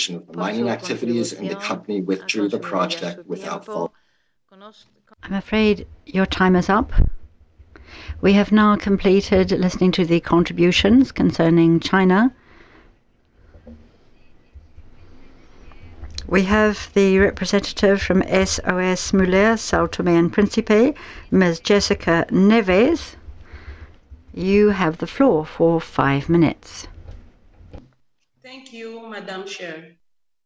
suspension of the mining activities, and the company withdrew the project without full. I'm afraid your time is up. We have now completed listening to the contributions concerning China. We have the representative from SOS Muller, Sao Tome and Principe, Ms. Jessica Neves. You have the floor for 5 minutes. Thank you, Madam Chair.